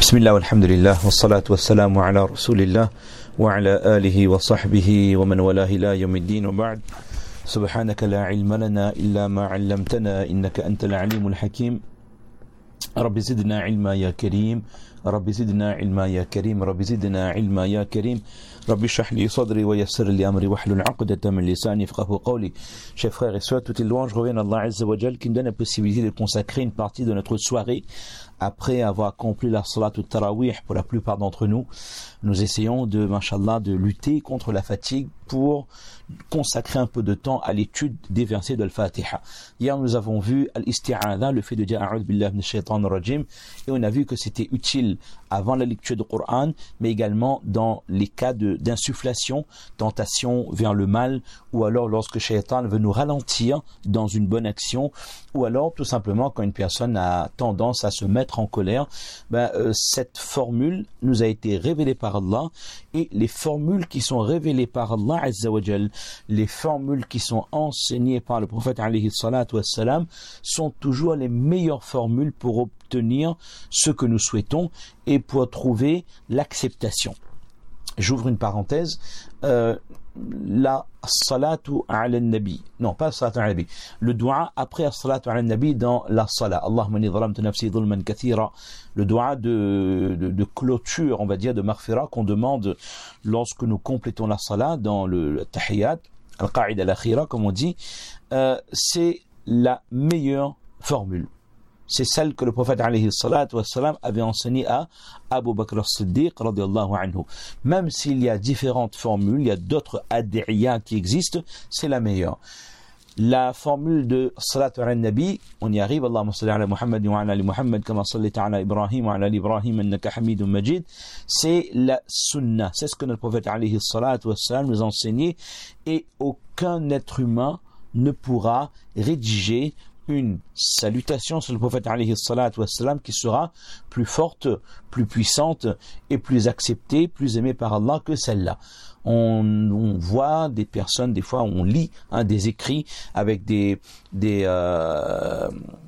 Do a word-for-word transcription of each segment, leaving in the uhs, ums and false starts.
بسم الله والحمد لله والصلاة والسلام على رسول الله وعلى آله وصحبه ومن والاه إلى يوم الدين وبعد سبحانك لا علم لنا إلا ما علمتنا إنك أنت العليم الحكيم رب زدنا علما يا كريم رب زدنا علما يا كريم رب زدنا علما يا كريم رب اشرح لي صدري ويسر لي أمري واحلل عقدة من لساني يفقهوا قولي. Chers frères et sœurs, toutes les louanges reviennent à Allah Azza wa Jal qui nous donne la possibilité de consacrer une partie de notre soirée après avoir accompli la salat ou tarawih pour la plupart d'entre nous. Nous essayons de, mashallah, de lutter contre la fatigue pour consacrer un peu de temps à l'étude des versets de l'Al-Fatiha. Hier, nous avons vu Al-Isti'adha, le fait de dire A'udhu billahi minash shaitanir rajim, et on a vu que c'était utile avant la lecture du Coran, mais également dans les cas de, d'insufflation, tentation vers le mal, ou alors lorsque Shaitan veut nous ralentir dans une bonne action, ou alors tout simplement quand une personne a tendance à se mettre en colère. Ben, euh, cette formule nous a été révélée par Allah, et les formules qui sont révélées par Allah Azza wa Jal, les formules qui sont enseignées par le prophète alayhi salatu wassalam, sont toujours les meilleures formules pour obtenir ce que nous souhaitons et pour trouver l'acceptation. J'ouvre une parenthèse. Euh, la salatu ala nabi, non pas salatu ala nabi, le dua après la salatu ala nabi dans la salat, Allahumma inni zalamtu nafsi zulman kathira, le dua de, de, de clôture, on va dire, de maghfira qu'on demande lorsque nous complétons la salat dans le, le tahiyyat, al-qa'ida al-akhira comme on dit, euh, c'est la meilleure formule. C'est celle que le prophète alayhi salatu wassalam avait enseignée à Abu Bakr as-Siddiq radiyallahu anhu. Même s'il y a différentes formules, il y a d'autres ad'iyas qui existent, c'est la meilleure. La formule de salatu ala nabi, on y arrive, Allahumma salli ala Muhammad wa ala ali Muhammad kama sallaita ala Ibrahim wa ala ali Ibrahim innaka hamidun majid, c'est la sunnah, c'est ce que notre prophète alayhi salatu wassalam nous a enseigné, et aucun être humain ne pourra rédiger une salutation sur le prophète alayhi salatu wassalam qui sera plus forte, plus puissante et plus acceptée, plus aimée par Allah que celle-là. On, on voit des personnes, des fois on lit hein, des écrits avec des, des euh,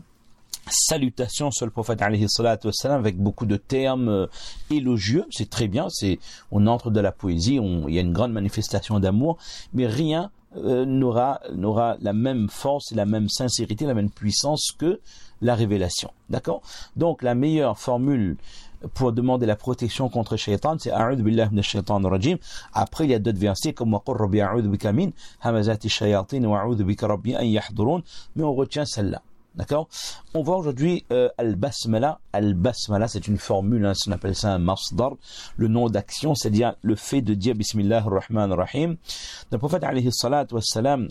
salutations sur le prophète alayhi salatu wassalam avec beaucoup de termes euh, élogieux, c'est très bien, c'est, on entre de la poésie, on, il y a une grande manifestation d'amour, mais rien Euh, n'aura, n'aura la même force, la même sincérité, la même puissance que la révélation. D'accord ? Donc la meilleure formule pour demander la protection contre Shaitan, c'est A'udhu billahi minash shaitanir rajim. Après, il y a d'autres versets comme Wa qur rabbi a'udhu bika min hamazati shayatin wa a'udhu bika rabbi an yahdurun, mais on retient celle-là. D'accord? On voit aujourd'hui euh, Al-Basmala. Al-Basmala, c'est une formule, hein, on appelle ça un masdar, le nom d'action, c'est-à-dire le fait de dire Bismillah ar-Rahman ar-Rahim. Le prophète alayhi salatu wassalam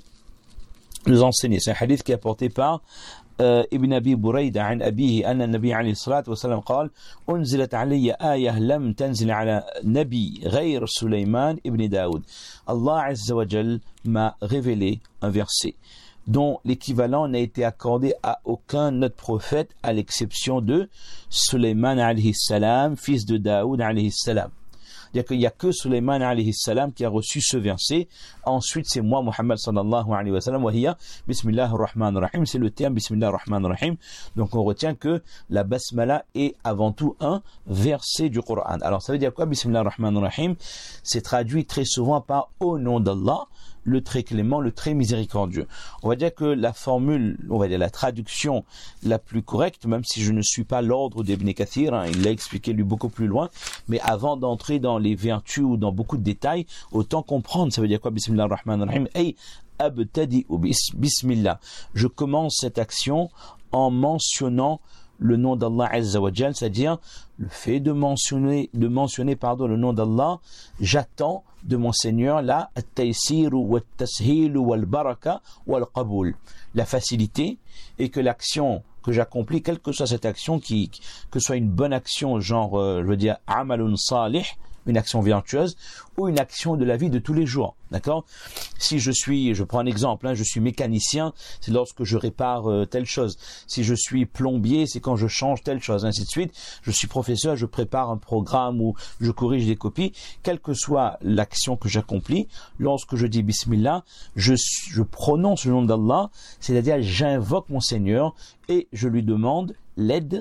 nous enseigne, c'est un hadith qui est apporté par euh, Ibn Abi Burayda an abihi anna nabi alayhi salatu wassalam قال أنزلت علي آية لم تنزل على نبي غير سليمان ibn Daoud. Allah Azza wa Jal m'a révélé un verset dont l'équivalent n'a été accordé à aucun autre prophète à l'exception de Sulayman alayhi salam, fils de Daoud alayhi salam. C'est-à-dire qu'il n'y a que Sulayman alayhi salam qui a reçu ce verset. Ensuite, c'est moi, Muhammad sallallahu alayhi wa sallam, wa hiya Bismillah ar-Rahman ar-Rahim. C'est le terme Bismillah ar-Rahman ar-Rahim. Donc, on retient que la basmala est avant tout un verset du Coran. Alors, ça veut dire quoi, Bismillah ar-Rahman ar-Rahim? C'est traduit très souvent par au nom d'Allah, le très clément, le très miséricordieux. On va dire que la formule, on va dire la traduction la plus correcte, même si je ne suis pas l'ordre d'Ibn Kathir, hein, il l'a expliqué lui beaucoup plus loin, mais avant d'entrer dans les vertus ou dans beaucoup de détails, autant comprendre, ça veut dire quoi, Bismillah ar-Rahman ar-Rahim, hey, abtadi ou bismillah. Je commence cette action en mentionnant le nom d'Allah Azza wa Jal, c'est-à-dire le fait de mentionner, de mentionner pardon, le nom d'Allah, j'attends de mon Seigneur la at-taysir wa at-tashil wa al-baraka wa al-qaboul, la facilité, et que l'action que j'accomplis, quelle que soit cette action, qui, que ce soit une bonne action, genre, euh, je veux dire, amalun salih, une action vertueuse, ou une action de la vie de tous les jours, d'accord? Si je suis, je prends un exemple, hein, je suis mécanicien, c'est lorsque je répare euh, telle chose. Si je suis plombier, c'est quand je change telle chose, ainsi de suite. Je suis professeur, je prépare un programme ou je corrige des copies. Quelle que soit l'action que j'accomplis, lorsque je dis Bismillah, je, je prononce le nom d'Allah, c'est-à-dire j'invoque mon Seigneur et je lui demande l'aide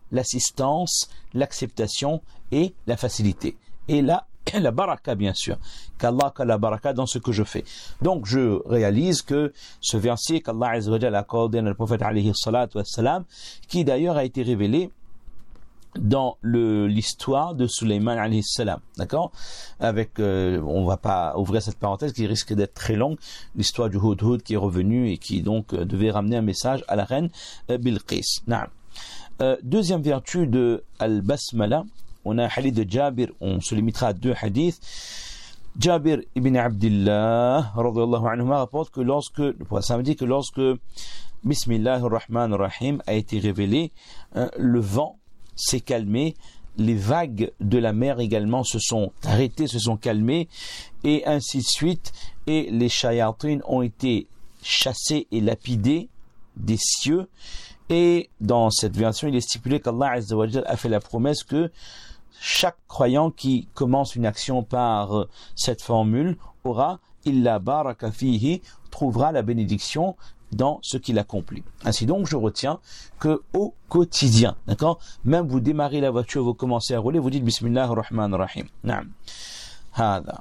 l'assistance, l'acceptation et la facilité. Et là, la baraka, bien sûr. Qu'Allah a la baraka dans ce que je fais. Donc, je réalise que ce verset qu'Allah Azza wa Jalla a accordé à le prophète alayhi salatu wassalam, qui d'ailleurs a été révélé dans le, l'histoire de Sulayman alayhi salam, d'accord? Avec, euh, on va pas ouvrir cette parenthèse qui risque d'être très longue, l'histoire du Hudhud qui est revenu et qui donc euh, devait ramener un message à la reine euh, Bilqis. Naam. Euh, deuxième vertu de Al-Basmala, on a un hadith de Jabir, on se limitera à deux hadiths. Jabir ibn Abdullah radhiyallahu anhu rapporte que lorsque, ça veut dire que lorsque Bismillahir Rahmanir Rahim a été révélé, hein, le vent s'est calmé, les vagues de la mer également se sont arrêtées, se sont calmées, et ainsi de suite, et les shayatines ont été chassés et lapidés des cieux. Et dans cette version, il est stipulé qu'Allah Azza wa Jalla a fait la promesse que chaque croyant qui commence une action par cette formule aura illa baraka fihi, trouvera la bénédiction dans ce qu'il accomplit. Ainsi donc, je retiens que au quotidien, d'accord, même vous démarrez la voiture, vous commencez à rouler, vous dites Bismillahir Rahmanir Rahim. Naam. Hada.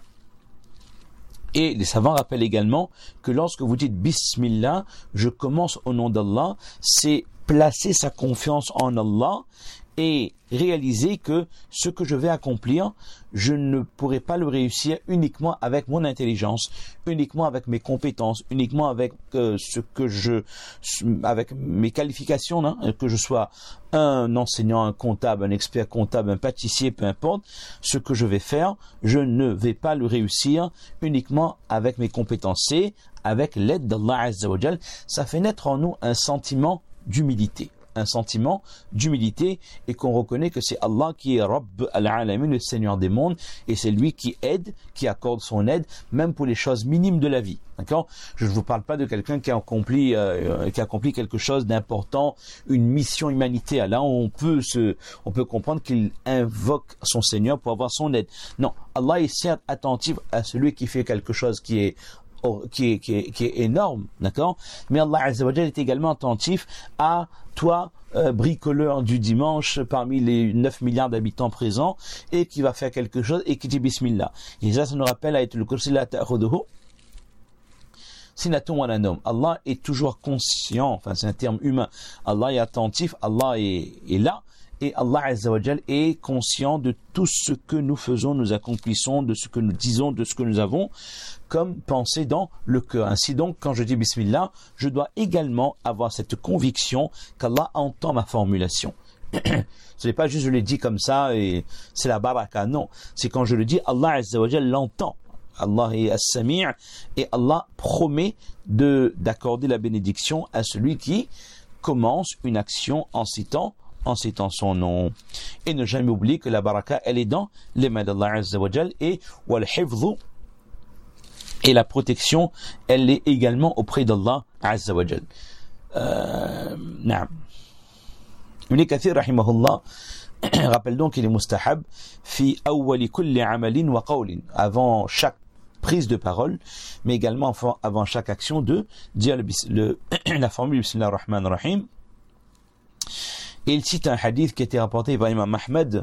Et les savants rappellent également que lorsque vous dites Bismillah, je commence au nom d'Allah, c'est placer sa confiance en Allah et réaliser que ce que je vais accomplir, je ne pourrai pas le réussir uniquement avec mon intelligence, uniquement avec mes compétences, uniquement avec euh, ce que je, avec mes qualifications, hein, que je sois un enseignant, un comptable, un expert comptable, un pâtissier, peu importe, ce que je vais faire, je ne vais pas le réussir uniquement avec mes compétences. C'est avec l'aide d'Allah Azza wa Jal. Ça fait naître en nous un sentiment d'humilité. un sentiment d'humilité et qu'on reconnaît que c'est Allah qui est Rabb al-Alamin, le Seigneur des mondes, et c'est lui qui aide, qui accorde son aide, même pour les choses minimes de la vie. D'accord? Je ne vous parle pas de quelqu'un qui a accompli, euh, qui a accompli quelque chose d'important, une mission humanitaire. Là, on peut se, on peut comprendre qu'il invoque son Seigneur pour avoir son aide. Non, Allah est certes attentif à celui qui fait quelque chose qui est Qui est, qui, est, qui est énorme, d'accord? Mais Allah Azza wa Jalla est également attentif à toi, euh, bricoleur du dimanche parmi les neuf milliards d'habitants présents et qui va faire quelque chose et qui dit Bismillah. Et ça, ça nous rappelle à être le kursi la ta'khuduhu sinatun wa la nawm. Allah est toujours conscient, enfin c'est un terme humain. Allah est attentif, Allah est, est là. Et Allah Azza wa Jal est conscient de tout ce que nous faisons, nous accomplissons, de ce que nous disons, de ce que nous avons comme pensée dans le cœur. Ainsi donc, quand je dis Bismillah, je dois également avoir cette conviction qu'Allah entend ma formulation. Ce n'est pas juste je l'ai dit comme ça et c'est la baraka, non. C'est quand je le dis, Allah Azza wa Jal l'entend. Allah est as-Sami' et Allah promet de, d'accorder la bénédiction à celui qui commence une action en citant en citant son nom. Et ne jamais oublier que la baraka, elle est dans les mains d'Allah Azza wa Jal et wal hifdhu, et la protection, elle est également auprès d'Allah Azza wa Jal. Euh, naam. Ibn Kathir rahimahullah rappelle donc qu'il est mustahab fi awwali kulli amalin wa qawlin, avant chaque prise de parole, mais également avant chaque action, de dire le, le, la formule Bismillah ar-Rahman ar-Rahim. Et il cite un hadith qui a été rapporté par Imam Ahmed.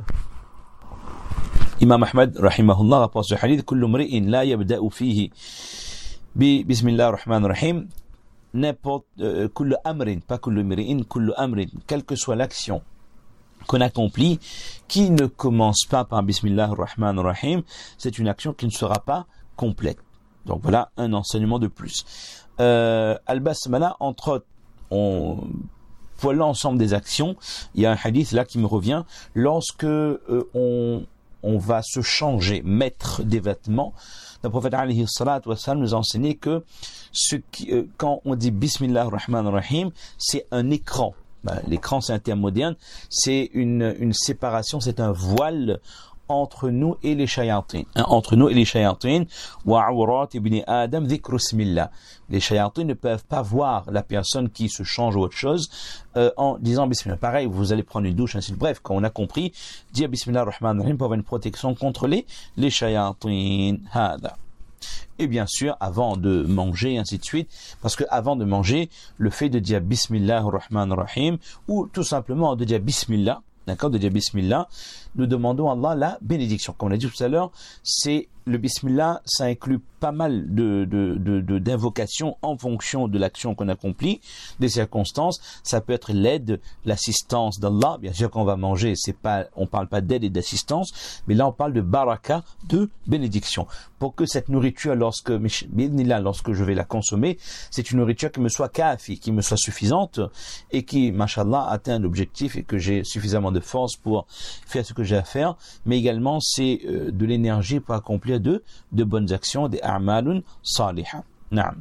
Imam Ahmed, rahimahullah, rapporte ce hadith. Kullu mri'in la yabda'u fihi bi Bismillah ar-Rahman ar-Rahim. N'importe, euh, kullu amrin, pas kullu mri'in, kullu amrin, quelle que soit l'action qu'on accomplit, qui ne commence pas par Bismillah ar-Rahman ar-Rahim, c'est une action qui ne sera pas complète. Donc voilà un enseignement de plus. Euh, Al-Basmala, entre autres, on pour l'ensemble des actions, il y a un hadith là qui me revient, lorsque euh, on, on va se changer, mettre des vêtements, le prophète alayhi salatu wa sallam nous a enseigné que ce qui, euh, quand on dit Bismillah ar-Rahman ar-Rahim, c'est un écran. Ben, l'écran, c'est un terme moderne, c'est une, une séparation, c'est un voile entre nous et les shayatin. Hein, entre nous et les shayatin. Wa awrat ibn Adam dhikru ismillah. Les shayatin ne peuvent pas voir la personne qui se change ou autre chose euh, en disant Bismillah. Pareil, vous allez prendre une douche, ainsi de bref, quand on a compris, dire Bismillah ar-Rahman ar-Rahim pour avoir une protection contre les, les shayatin. Hada. Et bien sûr, avant de manger, ainsi de suite, parce que avant de manger, le fait de dire Bismillah ar-Rahman ar-Rahim, ou tout simplement de dire Bismillah, d'accord, de dire Bismillah, nous demandons à Allah la bénédiction. Comme on a dit tout à l'heure, c'est le Bismillah, ça inclut pas mal de, de, de, de, d'invocations en fonction de l'action qu'on accomplit, des circonstances. Ça peut être l'aide, l'assistance d'Allah. Bien sûr, quand on va manger, c'est pas, on parle pas d'aide et d'assistance, mais là, on parle de baraka, de bénédiction. Pour que cette nourriture, lorsque, lorsque je vais la consommer, c'est une nourriture qui me soit kafi, qui me soit suffisante et qui, mashallah, atteint l'objectif et que j'ai suffisamment de force pour faire ce que j'ai à faire, mais également c'est euh, de l'énergie pour accomplir de, de bonnes actions, des a'malun saliha. Naam.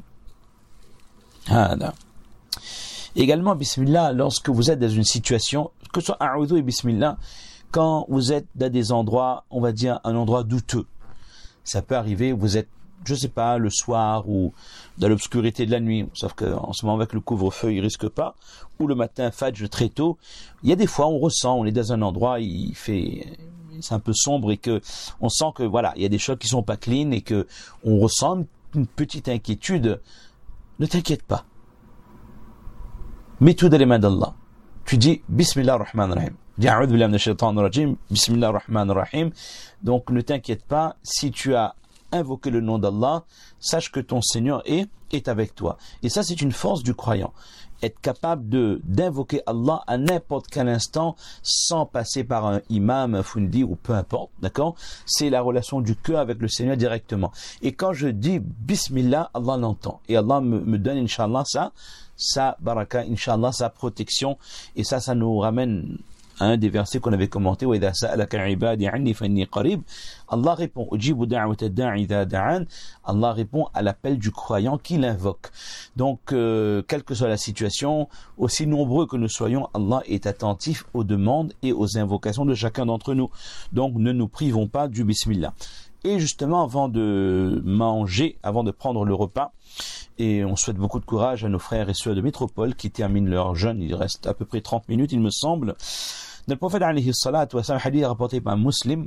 Hada. Également, bismillah, lorsque vous êtes dans une situation, que ce soit a'udhu et bismillah, quand vous êtes dans des endroits, on va dire un endroit douteux, ça peut arriver, vous êtes, je sais pas, le soir ou dans l'obscurité de la nuit, sauf qu'en ce moment avec le couvre-feu, il risque pas, ou le matin, fajr, très tôt, il y a des fois, on ressent, on est dans un endroit, il fait, c'est un peu sombre et que, on sent que, voilà, il y a des choses qui sont pas clean et que, on ressent une petite inquiétude. Ne t'inquiète pas. Mets tout dans les mains d'Allah. Tu dis, Bismillah ar-Rahman ar-Rahim. Dis, A'udhu billahi minash shaitanir rajim, Bismillah ar-Rahman ar-Rahim. Donc, ne t'inquiète pas, si tu as invoqué le nom d'Allah, sache que ton Seigneur est, est avec toi. Et ça, c'est une force du croyant. Être capable de, d'invoquer Allah à n'importe quel instant, sans passer par un imam, un fundi, ou peu importe, d'accord? C'est la relation du cœur avec le Seigneur directement. Et quand je dis Bismillah, Allah l'entend. Et Allah me, me donne, Inch'Allah, ça, sa baraka, Inch'Allah, sa protection. Et ça, ça nous ramène à un des versets qu'on avait commenté, وَإِذَا سَأَلَكَ عِبَادِي عَنِّي فَإِنِّي قَرِيبٌ. Allah répond, أُجِيبُ دَعْوَةَ الدَّاعِ إِذَا دَعَانِ. Allah répond à l'appel du croyant qui l'invoque. Donc, euh, quelle que soit la situation, aussi nombreux que nous soyons, Allah est attentif aux demandes et aux invocations de chacun d'entre nous. Donc, ne nous privons pas du Bismillah. Et justement, avant de manger, avant de prendre le repas, et on souhaite beaucoup de courage à nos frères et sœurs de métropole qui terminent leur jeûne, il reste à peu près trente minutes, il me semble. Le prophète alayhi salatu wa salam, hadith rapporté par un muslim,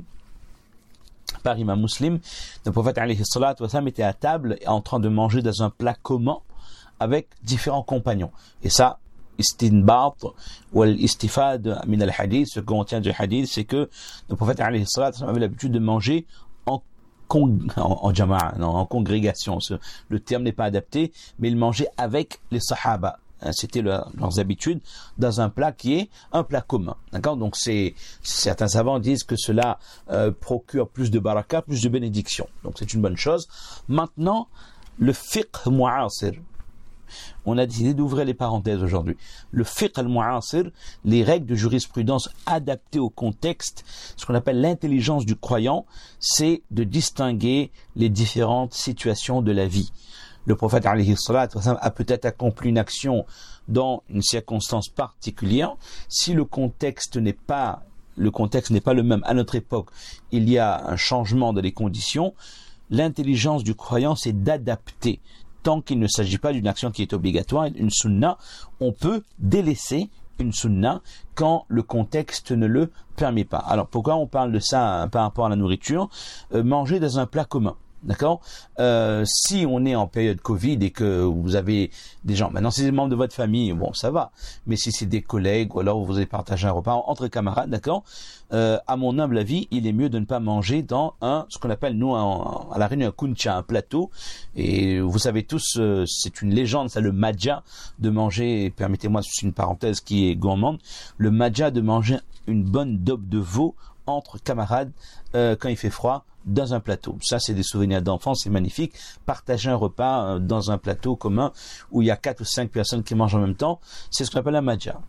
par imam muslim, le prophète alayhi salatu wa salam était à table en train de manger dans un plat commun avec différents compagnons. Et ça, istinbat ou l'istifad min al-hadith, ce qu'on tient du hadith, c'est que le prophète alayhi salatu wa salam avait l'habitude de manger en Con, en, en jama'a, non, en congrégation. Ce, le terme n'est pas adapté, mais ils mangeaient avec les sahaba. C'était leur, leurs habitudes dans un plat qui est un plat commun. D'accord? Donc c'est, certains savants disent que cela euh, procure plus de baraka, plus de bénédiction. Donc c'est une bonne chose. Maintenant, le fiqh mu'asir. On a décidé d'ouvrir les parenthèses aujourd'hui. Le fiqh al-mu'asir, les règles de jurisprudence adaptées au contexte, ce qu'on appelle l'intelligence du croyant, c'est de distinguer les différentes situations de la vie. Le prophète alayhi salatu wa sallam a peut-être accompli une action dans une circonstance particulière. Si le contexte n'est pas, le contexte n'est pas le même à notre époque, il y a un changement dans les conditions. L'intelligence du croyant, c'est d'adapter. Tant qu'il ne s'agit pas d'une action qui est obligatoire, une sunna, on peut délaisser une sunna quand le contexte ne le permet pas. Alors pourquoi on parle de ça hein, par rapport à la nourriture? euh, Manger dans un plat commun. D'accord? euh, Si on est en période Covid et que vous avez des gens, maintenant si c'est des membres de votre famille, bon ça va, mais si c'est des collègues ou alors vous avez partagé un repas entre camarades, d'accord, euh, à mon humble avis, il est mieux de ne pas manger dans un, ce qu'on appelle nous en, à la Réunion un kuncha, un plateau, et vous savez tous, euh, c'est une légende, ça, le madja, de manger, permettez-moi, c'est une parenthèse qui est gourmande, le madja de manger une bonne daube de veau entre camarades euh, quand il fait froid, dans un plateau. Ça, c'est des souvenirs d'enfance, c'est magnifique. Partager un repas euh, dans un plateau commun où il y a quatre ou cinq personnes qui mangent en même temps, c'est ce qu'on appelle un madja.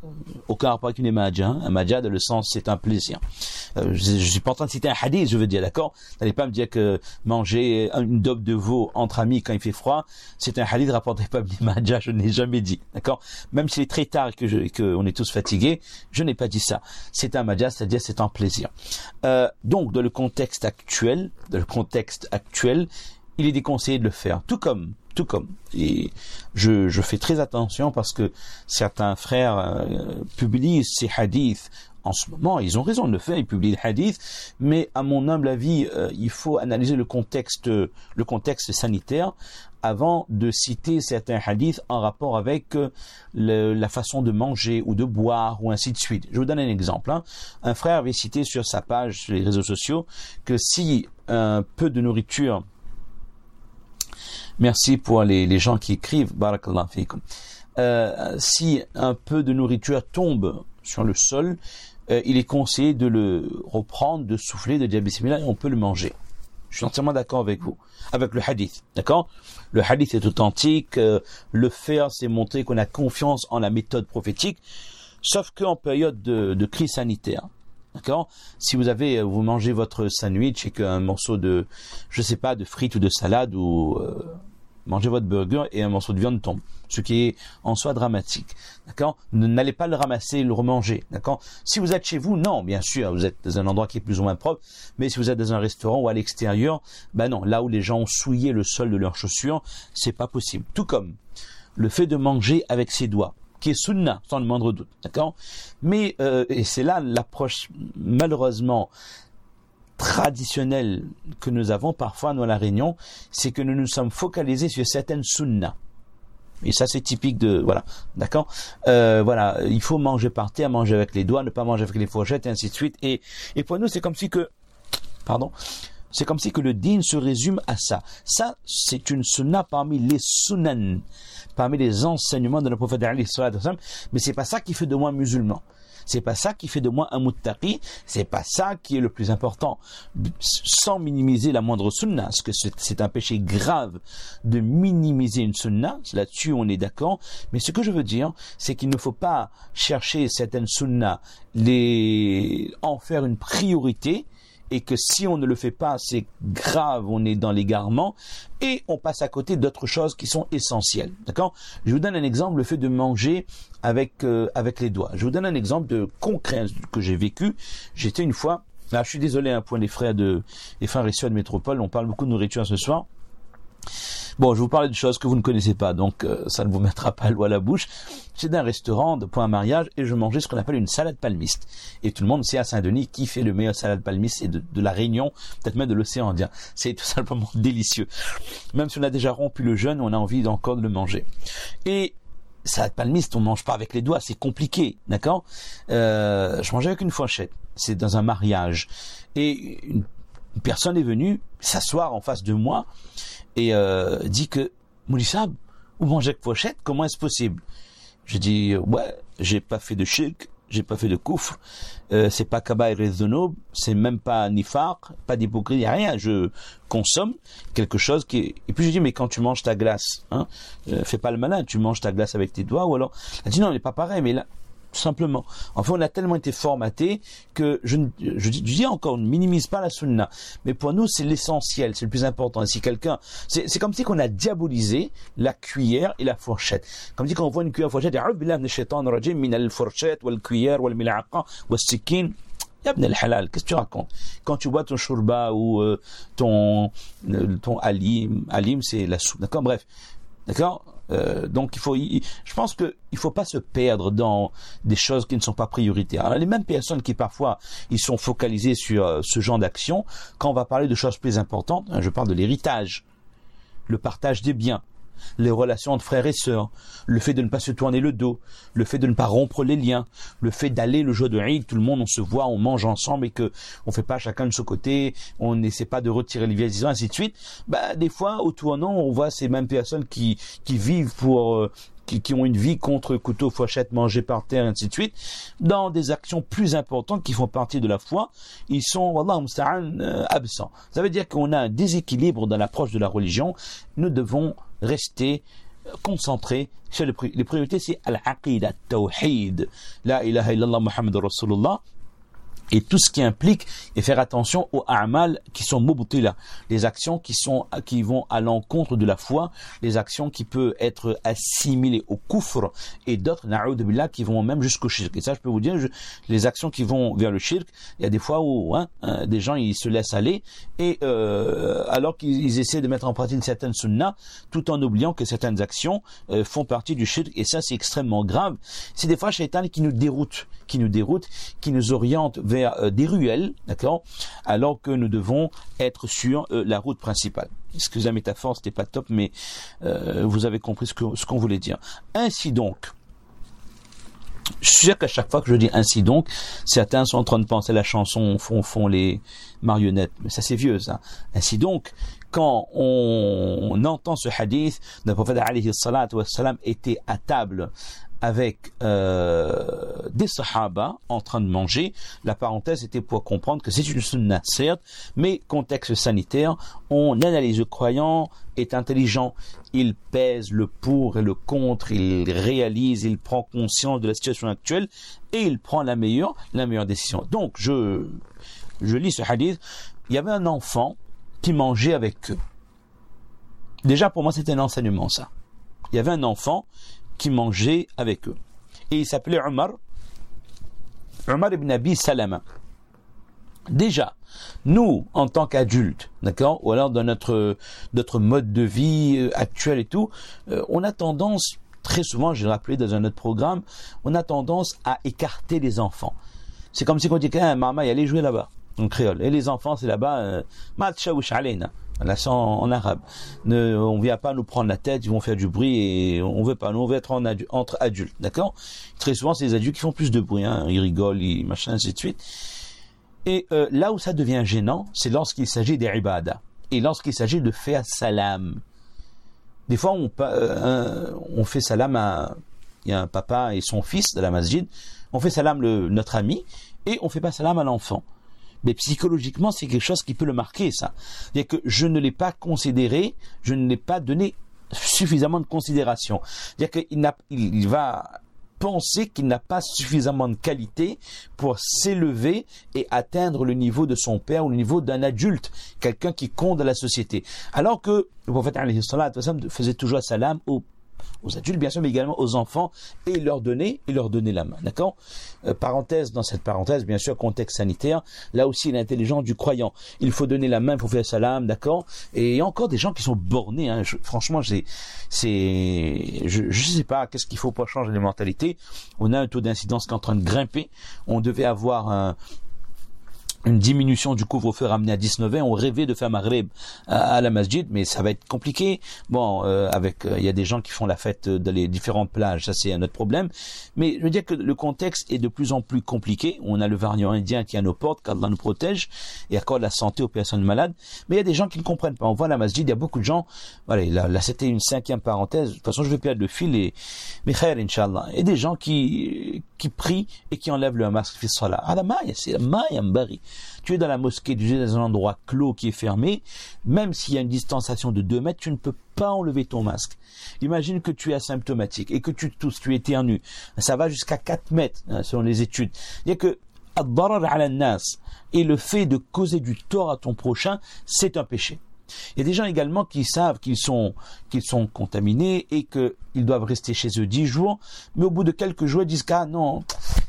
Aucun rapport avec une madja. Hein. Un madja, dans le sens, c'est un plaisir. Euh, je, je suis pas en train de citer un hadith, je veux dire, d'accord? N'allez pas me dire que manger une daube de veau entre amis quand il fait froid, c'est un hadith rapporté par Ibn Majah, je n'ai jamais dit, d'accord? Même si c'est très tard que, je, que on est tous fatigués, je n'ai pas dit ça. C'est un madja, c'est-à-dire c'est un plaisir. Euh, donc, dans le contexte actuel, dans le contexte actuel, il est déconseillé de le faire. Tout comme, tout comme. Et je, je fais très attention parce que certains frères euh, publient ces hadiths En ce moment, ils ont raison de le faire, ils publient des hadiths, mais à mon humble avis, euh, il faut analyser le contexte, le contexte sanitaire avant de citer certains hadiths en rapport avec euh, le, la façon de manger ou de boire ou ainsi de suite. Je vous donne un exemple. Hein. Un frère avait cité sur sa page, sur les réseaux sociaux, que si un peu de nourriture, merci pour les, les gens qui écrivent, barakallahu fikum, euh, si un peu de nourriture tombe sur le sol, euh, il est conseillé de le reprendre, de souffler, de dire bismillah et on peut le manger. Je suis entièrement d'accord avec vous, avec le hadith, d'accord? Le hadith est authentique, euh, le faire, c'est montrer qu'on a confiance en la méthode prophétique, sauf qu'en période de, de crise sanitaire, d'accord? Si vous avez, vous mangez votre sandwich et qu'un morceau de, je sais pas, de frites ou de salade ou euh, mangez votre burger et un morceau de viande tombe, ce qui est en soi dramatique, d'accord? N'allez pas le ramasser et le remanger, d'accord? Si vous êtes chez vous, non, bien sûr, vous êtes dans un endroit qui est plus ou moins propre, mais si vous êtes dans un restaurant ou à l'extérieur, ben non, là où les gens ont souillé le sol de leurs chaussures, c'est pas possible. Tout comme le fait de manger avec ses doigts, qui est sunna, sans le moindre doute, d'accord? Mais, euh, et c'est là l'approche, malheureusement, traditionnelle que nous avons parfois dans la Réunion, c'est que nous nous sommes focalisés sur certaines sunnas. Et ça, c'est typique de, voilà, d'accord, euh, voilà, il faut manger par terre, manger avec les doigts, ne pas manger avec les fourchettes, et ainsi de suite. Et, et pour nous, c'est comme si que, pardon, c'est comme si que le dîn se résume à ça. Ça, c'est une sunna parmi les sunan, parmi les enseignements de notre prophète, mais c'est pas ça qui fait de moi musulman. C'est pas ça qui fait de moi un muttaqi, c'est pas ça qui est le plus important. Sans minimiser la moindre sunna, parce que c'est, c'est un péché grave de minimiser une sunna, là-dessus on est d'accord, mais ce que je veux dire, c'est qu'il ne faut pas chercher certaines sunnas, les, en faire une priorité, et que si on ne le fait pas, c'est grave, on est dans l'égarement, et on passe à côté d'autres choses qui sont essentielles. D'accord? Je vous donne un exemple, le fait de manger avec euh, avec les doigts. Je vous donne un exemple de concret que j'ai vécu. J'étais une fois, là je suis désolé, un point des frères de les frères et sœurs de Métropole, on parle beaucoup de nourriture ce soir. Bon, je vais vous parler de choses que vous ne connaissez pas, donc euh, ça ne vous mettra pas l'eau à la bouche. J'étais dans un restaurant de pour un mariage et je mangeais ce qu'on appelle une salade palmiste. Et tout le monde sait à Saint-Denis qui fait le meilleur salade palmiste, et de, de la Réunion, peut-être même de l'océan Indien. C'est tout simplement délicieux. Même si on a déjà rompu le jeûne, on a envie encore de le manger. Et salade palmiste, on mange pas avec les doigts, c'est compliqué, d'accord? euh, Je mangeais avec une fourchette. C'est dans un mariage. Et une, une personne est venue s'asseoir en face de moi et euh, dit que Moulissab, vous mangez avec fourchette, comment est-ce possible? Je dis ouais, j'ai pas fait de shirk, j'ai pas fait de koufr, euh, c'est pas kabaïr et dhunoub, c'est même pas nifaq, pas d'hypocrisie, rien, je consomme quelque chose qui est... Et puis je dis mais quand tu manges ta glace, hein, euh, fais pas le malin, tu manges ta glace avec tes doigts ou alors... Elle dit non, elle n'est pas pareil, mais là, tout simplement. Enfin, on a tellement été formaté que je, je, je dis encore, on ne minimise pas la sunna. Mais pour nous, c'est l'essentiel, c'est le plus important. Et si quelqu'un, c'est, c'est comme si qu'on a diabolisé la cuillère et la fourchette. Comme si quand on voit une cuillère fourchette, Yabn al-halal, qu'est-ce que tu racontes? Quand tu bois ton shurba ou euh, ton, euh, ton alim, alim c'est la soupe, d'accord? Bref, d'accord? Euh, donc il faut, il, je pense que il faut pas se perdre dans des choses qui ne sont pas prioritaires. Alors, les mêmes personnes qui parfois ils sont focalisées sur euh, ce genre d'action, quand on va parler de choses plus importantes, hein, je parle de l'héritage, le partage des biens, les relations entre frères et sœurs, le fait de ne pas se tourner le dos, le fait de ne pas rompre les liens, le fait d'aller le jour de Eid, tout le monde on se voit, on mange ensemble et que on fait pas chacun de son côté, on n'essaie pas de retirer les vieux ainsi de suite. Bah des fois au tournant on voit ces mêmes personnes qui qui vivent pour euh, qui, qui ont une vie contre couteau, fourchette, manger par terre, ainsi de suite, dans des actions plus importantes qui font partie de la foi, ils sont, wallah musta'an, euh, absents. Ça veut dire qu'on a un déséquilibre dans l'approche de la religion. Nous devons rester concentrés sur les, pri- les priorités, c'est al-aqida, tawhid, la ilaha illallah Muhammad Rasulullah. et tout ce qui implique, et faire attention aux a'mal qui sont mubtila, les actions qui sont qui vont à l'encontre de la foi, les actions qui peuvent être assimilées au kufr, et d'autres na'oudhu billah qui vont même jusqu'au shirk. Et ça, je peux vous dire, je, les actions qui vont vers le shirk, il y a des fois où hein, hein, des gens ils se laissent aller, et euh, alors qu'ils essaient de mettre en pratique certaines sunnas, tout en oubliant que certaines actions euh, font partie du shirk, et ça c'est extrêmement grave. C'est des fois Shaitan qui nous déroute, qui nous déroute, qui nous oriente vers euh, des ruelles, d'accord, alors que nous devons être sur euh, la route principale. Excusez la métaphore, c'était pas top, mais euh, vous avez compris ce que ce qu'on voulait dire. Ainsi donc, je suis sûr qu'à chaque fois que je dis ainsi donc, certains sont en train de penser à la chanson font font les marionnettes, mais ça c'est vieux ça. Ainsi donc, quand on, on entend ce hadith, le prophète alayhi salatu wassalam était à table avec euh, des sahaba en train de manger. La parenthèse était pour comprendre que c'est une sunna, certes, mais contexte sanitaire, on analyse le croyant, est intelligent, il pèse le pour et le contre, il réalise, il prend conscience de la situation actuelle et il prend la meilleure, la meilleure décision. Donc, je, je lis ce hadith, il y avait un enfant qui mangeait avec eux. Déjà, pour moi, c'était un enseignement, ça. Il y avait un enfant qui mangeait avec eux. Et il s'appelait Omar, Omar ibn Abi Salama. Déjà, nous, en tant qu'adultes, d'accord, ou alors dans notre, notre mode de vie actuel et tout, euh, on a tendance, très souvent, j'ai rappelé dans un autre programme, on a tendance à écarter les enfants. C'est comme si on dit qu'un maman, il allait jouer là-bas, en créole. Et les enfants, c'est là-bas, ma tchaouch alayna. Là, c'est en, en arabe. Ne, on vient pas nous prendre la tête, ils vont faire du bruit et on veut pas. Nous, on veut être en adu- entre adultes, d'accord? Très souvent, c'est les adultes qui font plus de bruit, hein. Ils rigolent, ils machin, ainsi de suite. Et euh, là où ça devient gênant, c'est lorsqu'il s'agit des ibadah et lorsqu'il s'agit de faire salam. Des fois, on, euh, on fait salam à, il y a un papa et son fils de la masjid. On fait salam le, notre ami et on fait pas salam à l'enfant. Mais psychologiquement, c'est quelque chose qui peut le marquer, ça. C'est-à-dire que je ne l'ai pas considéré, je ne l'ai pas donné suffisamment de considération. C'est-à-dire qu'il n'a, il, il va penser qu'il n'a pas suffisamment de qualité pour s'élever et atteindre le niveau de son père ou le niveau d'un adulte, quelqu'un qui compte dans la société. Alors que le prophète alayhi salatu wassalam faisait toujours salam aux aux adultes bien sûr, mais également aux enfants, et leur donner, et leur donner la main, d'accord? euh, Parenthèse, dans cette parenthèse, bien sûr, contexte sanitaire, là aussi l'intelligence du croyant. Il faut donner la main pour faire salam, d'accord? Et il y a encore des gens qui sont bornés, hein. Je, franchement, c'est, c'est, je, je sais pas, qu'est-ce qu'il faut pour changer les mentalités? On a un taux d'incidence qui est en train de grimper. On devait avoir un une diminution du couvre-feu ramené à dix-neuf heures, on rêvait de faire Maghreb à, à la masjid, mais ça va être compliqué. Bon, euh, avec, il euh, y a des gens qui font la fête dans les différentes plages, ça c'est un autre problème. Mais je veux dire que le contexte est de plus en plus compliqué. On a le variant indien qui est à nos portes, qu'Allah nous protège, et accorde la santé aux personnes malades. Mais il y a des gens qui ne comprennent pas. On voit la masjid, il y a beaucoup de gens, voilà, là, là c'était une cinquième parenthèse. De toute façon, je vais perdre le fil et, mais khair, Inch'Allah. Et des gens qui, qui prient et qui enlèvent le masque, fi salat. Ah, la maille, c'est la maille, mbari. Tu es dans la mosquée, tu es dans un endroit clos qui est fermé, même s'il y a une distanciation de deux mètres, tu ne peux pas enlever ton masque. Imagine que tu es asymptomatique et que tu tousses, tu éternues. Ça va jusqu'à quatre mètres, hein, selon les études. Il y a que ad-darar ala nas et le fait de causer du tort à ton prochain, c'est un péché. Il y a des gens également qui savent qu'ils sont, qu'ils sont contaminés et qu'ils doivent rester chez eux dix jours, mais au bout de quelques jours, ils disent ah non,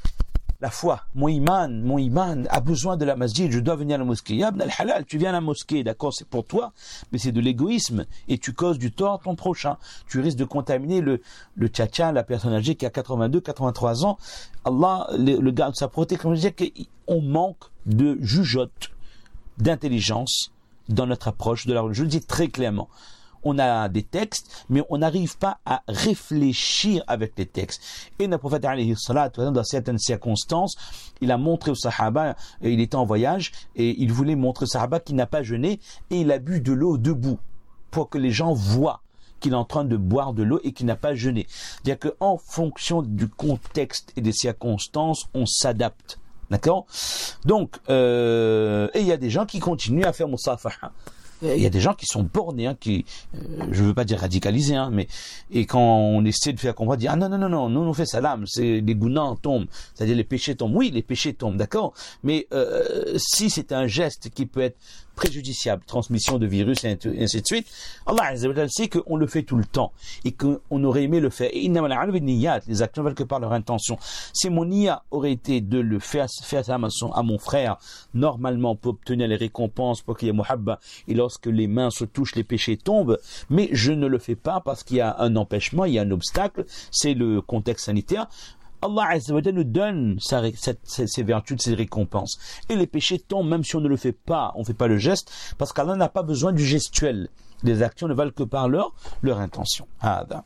la foi, mon iman, mon iman a besoin de la masjid, je dois venir à la mosquée. Ya ibn al-halal, tu viens à la mosquée, d'accord, c'est pour toi, mais c'est de l'égoïsme et tu causes du tort à ton prochain. Tu risques de contaminer le, le tchatcha, la personne âgée qui a quatre-vingt-deux, quatre-vingt-trois ans. Allah le, le garde sa protection. Comme je disais, qu'on manque de jugeote, d'intelligence dans notre approche de la religion. Je le dis très clairement. On a des textes, mais on n'arrive pas à réfléchir avec les textes. Et le prophète, alayhi salatu, dans certaines circonstances, il a montré aux sahaba, il était en voyage, et il voulait montrer aux sahaba qu'il n'a pas jeûné, et il a bu de l'eau debout, pour que les gens voient qu'il est en train de boire de l'eau et qu'il n'a pas jeûné. C'est-à-dire qu'en fonction du contexte et des circonstances, on s'adapte. D'accord? Donc, euh, et il y a des gens qui continuent à faire musafaha. Il y a des gens qui sont bornés, hein, qui, euh, je veux pas dire radicalisés, hein, mais et quand on essaie de faire comprendre, dire ah non non non non, nous on fait salam, c'est les gounans tombent, c'est-à-dire les péchés tombent. Oui, les péchés tombent, d'accord, mais euh, si c'est un geste qui peut être préjudiciable, transmission de virus et ainsi de suite, Allah Azza wa Jalla sait qu'on le fait tout le temps et qu'on aurait aimé le faire. Et les actions veulent que par leur intention. Si mon niya aurait été de le faire, faire ça à, son, à mon frère, normalement pour obtenir les récompenses, pour qu'il y ait muhabba, et lorsque les mains se touchent, les péchés tombent, mais je ne le fais pas parce qu'il y a un empêchement, il y a un obstacle, c'est le contexte sanitaire. Allah Azza wa Jalla nous donne sa, cette, ses vertus, ses récompenses. Et les péchés tombent même si on ne le fait pas, on ne fait pas le geste, parce qu'Allah n'a pas besoin du gestuel. Les actions ne valent que par leur, leur intention. Hada.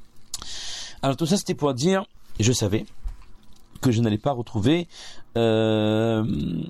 Alors tout ça c'était pour dire, et je savais que je n'allais pas retrouver euh,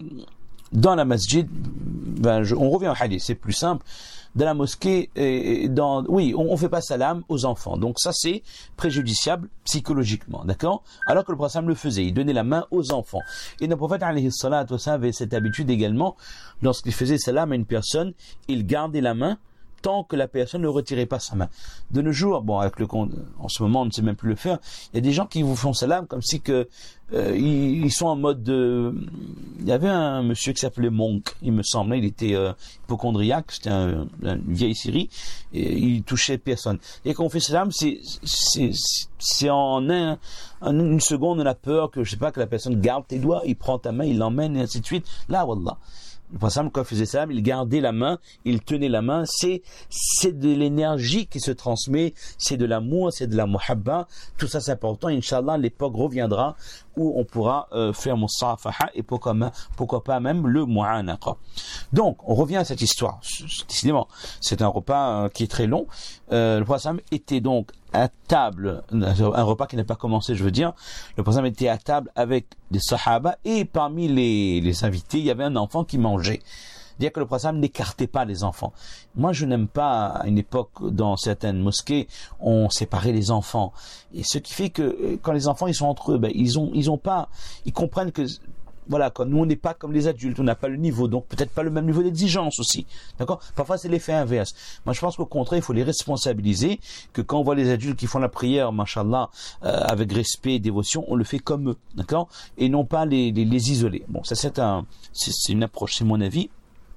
dans la masjid, ben je, on revient au hadith, c'est plus simple. Dans la mosquée, et dans, oui, on ne fait pas salam aux enfants. Donc ça, c'est préjudiciable psychologiquement, d'accord? Alors que le prophète le faisait, il donnait la main aux enfants. Et le prophète alayhi salatu wa sallam avait cette habitude également, lorsqu'il faisait salam à une personne, il gardait la main tant que la personne ne retirait pas sa main. De nos jours, bon, avec le en ce moment, on ne sait même plus le faire. Il y a des gens qui vous font salam comme si que euh, ils, ils sont en mode de. Il y avait un monsieur qui s'appelait Monk, il me semble. Il était euh, hypochondriaque, c'était un, un vieille Syrie, et il touchait personne. Et quand on fait salam, c'est c'est c'est en un, en une seconde, on a peur que je sais pas que la personne garde tes doigts, il prend ta main, il l'emmène et ainsi de suite. Là, wallah. Le prophète, quand il faisait ça, il gardait la main, il tenait la main, c'est, c'est de l'énergie qui se transmet, c'est de l'amour, c'est de la muhabba, tout ça c'est important, Inch'Allah, l'époque reviendra où on pourra euh, faire musafaha et pourquoi, pourquoi pas même le mu'anaqa. Donc, on revient à cette histoire, décidément, c'est un repas euh, qui est très long, euh, le prophète était donc à table, un repas qui n'a pas commencé, je veux dire, le prophète était à table avec des sahaba et parmi les, les invités, il y avait un enfant qui mangeait. C'est-à-dire que le prophète n'écartait pas les enfants. Moi, je n'aime pas, à une époque, dans certaines mosquées, on séparait les enfants. Et ce qui fait que, quand les enfants, ils sont entre eux, ben, ils ont, ils ont pas, ils comprennent que, voilà, quand nous on n'est pas comme les adultes, on n'a pas le niveau, donc peut-être pas le même niveau d'exigence aussi, d'accord? Parfois c'est l'effet inverse. Moi je pense qu'au contraire il faut les responsabiliser, que quand on voit les adultes qui font la prière, mashallah, euh, avec respect et dévotion, on le fait comme eux, d'accord? Et non pas les, les, les isoler. Bon, ça c'est un, c'est, c'est une approche, c'est mon avis.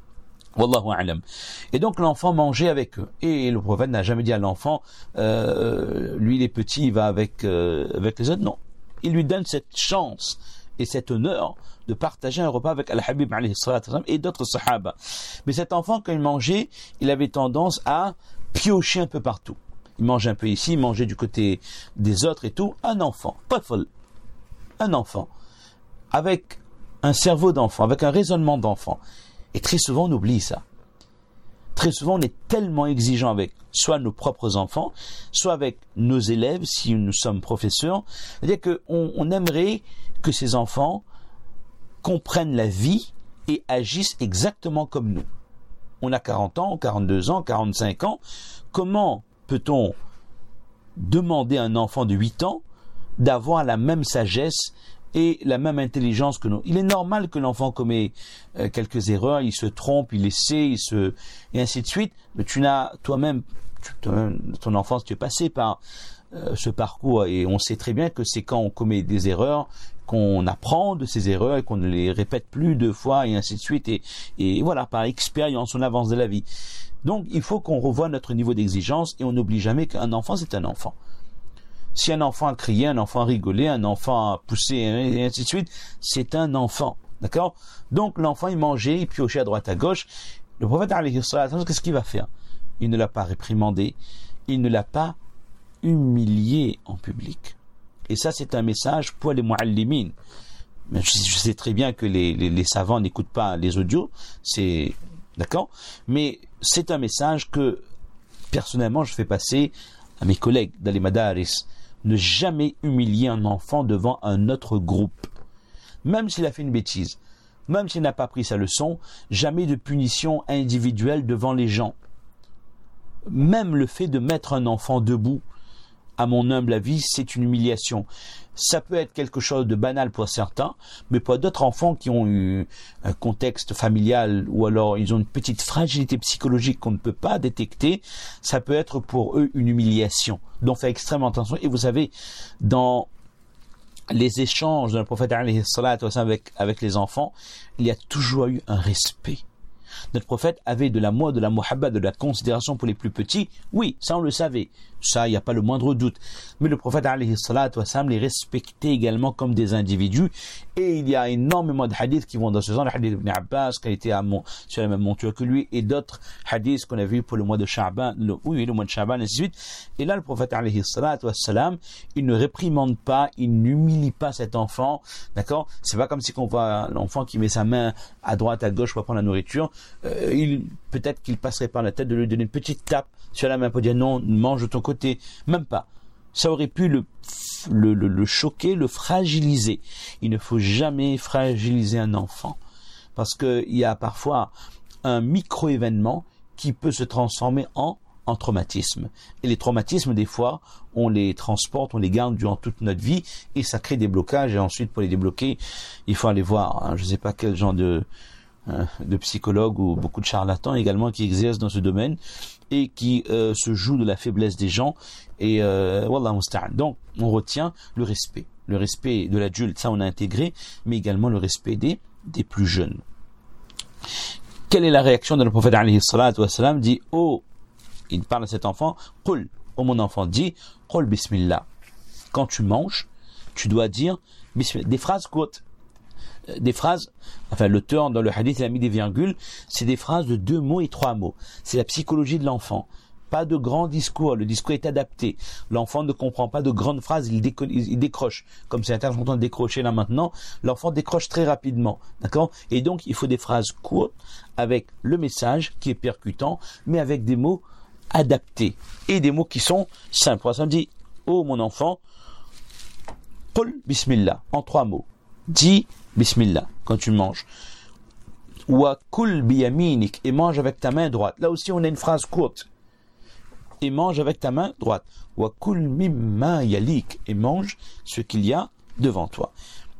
Wallahu a'lam. Et donc l'enfant mangeait avec eux. Et le prophète n'a jamais dit à l'enfant, euh, lui il est petit, il va avec euh, avec les autres. Non, il lui donne cette chance et cet honneur de partager un repas avec Al-Habib alayhi salatu wa sallam et d'autres sahaba. Mais cet enfant, quand il mangeait, il avait tendance à piocher un peu partout. Il mangeait un peu ici, il mangeait du côté des autres et tout. Un enfant, pas folle. Un enfant, avec un cerveau d'enfant, avec un raisonnement d'enfant. Et très souvent, on oublie ça. Très souvent, on est tellement exigeant avec soit nos propres enfants, soit avec nos élèves, si nous sommes professeurs. C'est-à-dire qu'on on aimerait que ces enfants comprennent la vie et agissent exactement comme nous. On a quarante ans, quarante-deux ans, quarante-cinq ans. Comment peut-on demander à un enfant de huit ans d'avoir la même sagesse et la même intelligence que nous? Il est normal que l'enfant commet euh, quelques erreurs, il se trompe, il essaie, il se... et ainsi de suite. Mais tu n'as toi-même, tu, toi-même ton enfance, tu es passé par euh, ce parcours et on sait très bien que c'est quand on commet des erreurs qu'on apprend de ces erreurs et qu'on ne les répète plus deux fois et ainsi de suite. Et, et voilà, par expérience, on avance de la vie. Donc, il faut qu'on revoie notre niveau d'exigence et on n'oublie jamais qu'un enfant, c'est un enfant. Si un enfant a crié, un enfant a rigolé, un enfant a poussé et ainsi de suite, c'est un enfant. D'accord? Donc, l'enfant, il mangeait, il piochait à droite, à gauche. Le prophète, alayhi salatu wa sallam, qu'est-ce qu'il va faire? Il ne l'a pas réprimandé. Il ne l'a pas humilié en public. Et ça, c'est un message pour les mu'allimin. Je, je sais très bien que les, les, les savants n'écoutent pas les audios, c'est d'accord, mais c'est un message que personnellement je fais passer à mes collègues dans les madaris. Ne jamais humilier un enfant devant un autre groupe, même s'il a fait une bêtise, même s'il n'a pas pris sa leçon. Jamais de punition individuelle devant les gens. Même le fait de mettre un enfant debout à mon humble avis, c'est une humiliation. Ça peut être quelque chose de banal pour certains, mais pour d'autres enfants qui ont eu un contexte familial ou alors ils ont une petite fragilité psychologique qu'on ne peut pas détecter, ça peut être pour eux une humiliation. Donc faites extrêmement attention. Et vous savez, dans les échanges de le prophète alayhi salatu wa sallam avec, avec les enfants, il y a toujours eu un respect. Notre prophète avait de l'amour, de la muhabba, de la considération pour les plus petits. Oui, ça on le savait. Ça, il n'y a pas le moindre doute. Mais le prophète alayhi salatu wa sallam les respectait également comme des individus. Et il y a énormément de hadiths qui vont dans ce genre. Le hadith d'Ibn Abbas, qui a été à mon, sur la même monture que lui, et d'autres hadiths qu'on a vus pour le mois de Sha'ban, le, oui, le mois de Sha'ban, et ainsi de suite. Et là, le prophète alayhi salatu wa sallam, il ne réprimande pas, il n'humilie pas cet enfant. D'accord? C'est pas comme si on voit l'enfant qui met sa main à droite, à gauche pour prendre la nourriture. Euh, il, peut-être qu'il passerait par la tête de lui donner une petite tape sur la main pour dire non, mange de ton côté. Même pas. Ça aurait pu le, le, le, le choquer, le fragiliser. Il ne faut jamais fragiliser un enfant. Parce qu'il y a parfois un micro-événement qui peut se transformer en, en traumatisme. Et les traumatismes, des fois, on les transporte, on les garde durant toute notre vie et ça crée des blocages. Et ensuite, pour les débloquer, il faut aller voir, hein, je ne sais pas quel genre de... de psychologues ou beaucoup de charlatans également qui exercent dans ce domaine et qui euh, se jouent de la faiblesse des gens et euh, wallah musta'an. Donc on retient le respect le respect de l'adulte, ça on a intégré, mais également le respect des, des plus jeunes. Quelle est la réaction de le prophète alayhi salatu wa salam? Dit oh, il parle à cet enfant, qul, oh mon enfant, dit qul bismillah. Quand tu manges, tu dois dire bismillah. Des phrases courtes, des phrases, enfin l'auteur dans le hadith il a mis des virgules, c'est des phrases de deux mots et trois mots. C'est la psychologie de l'enfant. Pas de grands discours, le discours est adapté. L'enfant ne comprend pas de grandes phrases, il, déco- il décroche. Comme c'est intéressant de décrocher là maintenant, l'enfant décroche très rapidement. D'accord? Et donc il faut des phrases courtes avec le message qui est percutant, mais avec des mots adaptés et des mots qui sont simples. Ça me dit, oh mon enfant, qul bismillah, en trois mots. Dis bismillah quand tu manges. Wa kul biyaminik, et mange avec ta main droite. Là aussi on a une phrase courte. Et mange avec ta main droite. Wa kul mimma yalik, et mange ce qu'il y a devant toi.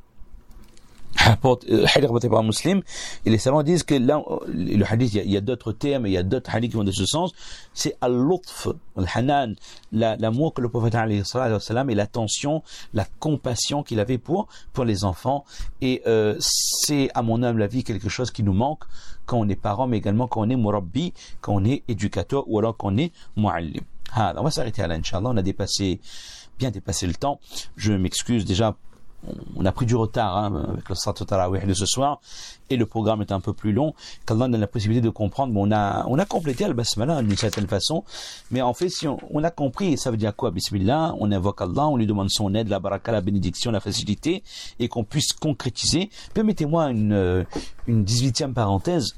Hadith rapporté par Muslim, et les savants disent que là, le hadith, il y a, il y a d'autres termes, il y a d'autres hadiths qui vont de ce sens, c'est al-lutf, al-hanan, la, l'amour que le prophète alayhi salatu wa salam et l'attention, la compassion qu'il avait pour, pour les enfants, et euh, c'est à mon humble avis quelque chose qui nous manque quand on est parent, mais également quand on est murabbi, quand on est éducateur, ou alors quand on est muallim. Ah, on va s'arrêter là, Inch'Allah, on a dépassé, bien dépassé le temps, je m'excuse déjà. On a pris du retard hein, avec le Salat Tarawih de ce soir et le programme est un peu plus long. Qu'Allah donne la possibilité de comprendre. Bon, on a on a complété Al-Basmala d'une certaine façon, mais en fait si on, on a compris, ça veut dire quoi? Bismillah, on invoque Allah, on lui demande son aide, la baraka, la bénédiction, la facilité, et qu'on puisse concrétiser. Permettez-moi une une dix-huitième parenthèse.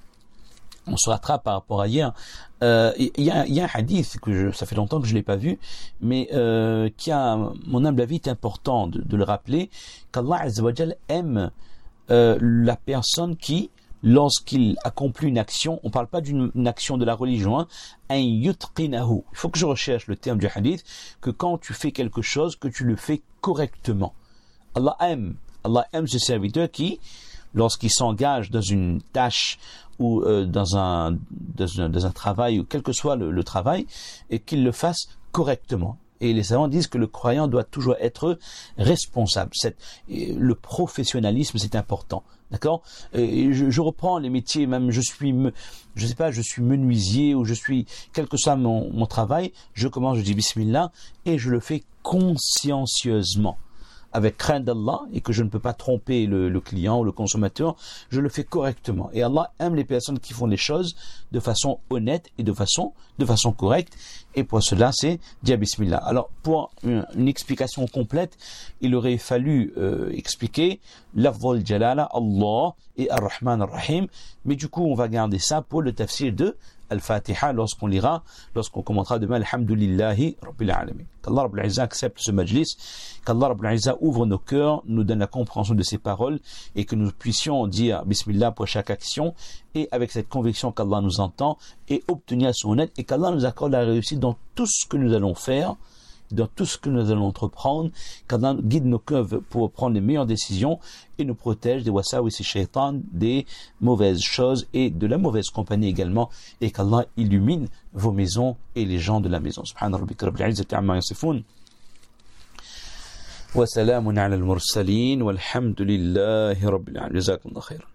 On se rattrape par rapport à hier. Il euh, y, a, y a un hadith que je, ça fait longtemps que je l'ai pas vu, mais euh, qui a, mon humble avis, est important de, de le rappeler, qu'Allah Azza wa Jal aime euh, la personne qui, lorsqu'il accomplit une action, on parle pas d'une action de la religion, hein, un yutqinahu. Il faut que je recherche le terme du hadith, que quand tu fais quelque chose, que tu le fais correctement. Allah aime, Allah aime ce serviteur qui, lorsqu'il s'engage dans une tâche ou euh, dans, un, dans, un, dans un travail, ou quel que soit le, le travail, et qu'il le fasse correctement. Et les savants disent que le croyant doit toujours être responsable. C'est, le professionnalisme, c'est important. D'accord? Et je, je reprends les métiers, même je suis, je sais pas, je suis menuisier ou je suis, quel que soit mon, mon travail, je commence, je dis Bismillah et je le fais consciencieusement, avec crainte d'Allah, et que je ne peux pas tromper le, le client ou le consommateur, je le fais correctement. Et Allah aime les personnes qui font les choses de façon honnête et de façon, de façon correcte. Et pour cela, c'est dire Bismillah. Alors, pour une, une explication complète, il aurait fallu euh, expliquer Lafdhul Jalala, Allah et Ar-Rahman Ar-Rahim. Mais du coup, on va garder ça pour le tafsir de Al-Fatiha lorsqu'on lira, lorsqu'on commentera demain Alhamdulillahi Rabbil Alamin. Qu'Allah Rabbil Izza accepte ce majlis, qu'Allah Rabbil Izza ouvre nos cœurs, nous donne la compréhension de ses paroles et que nous puissions dire Bismillah pour chaque action et avec cette conviction qu'Allah nous entend et obtenir son aide et qu'Allah nous accorde la réussite dans tout ce que nous allons faire. dans tout ce que nous allons entreprendre, qu'Allah guide nos cœurs pour prendre les meilleures décisions et nous protège des wasawis et shaitan, des mauvaises choses et de la mauvaise compagnie également, et qu'Allah illumine vos maisons et les gens de la maison. Subhana rabbika rabbil izzati amma yasifun. Wa salamun ala al-mursalin walhamdulillahi rabbil alamin. Jazakumullahu khairan.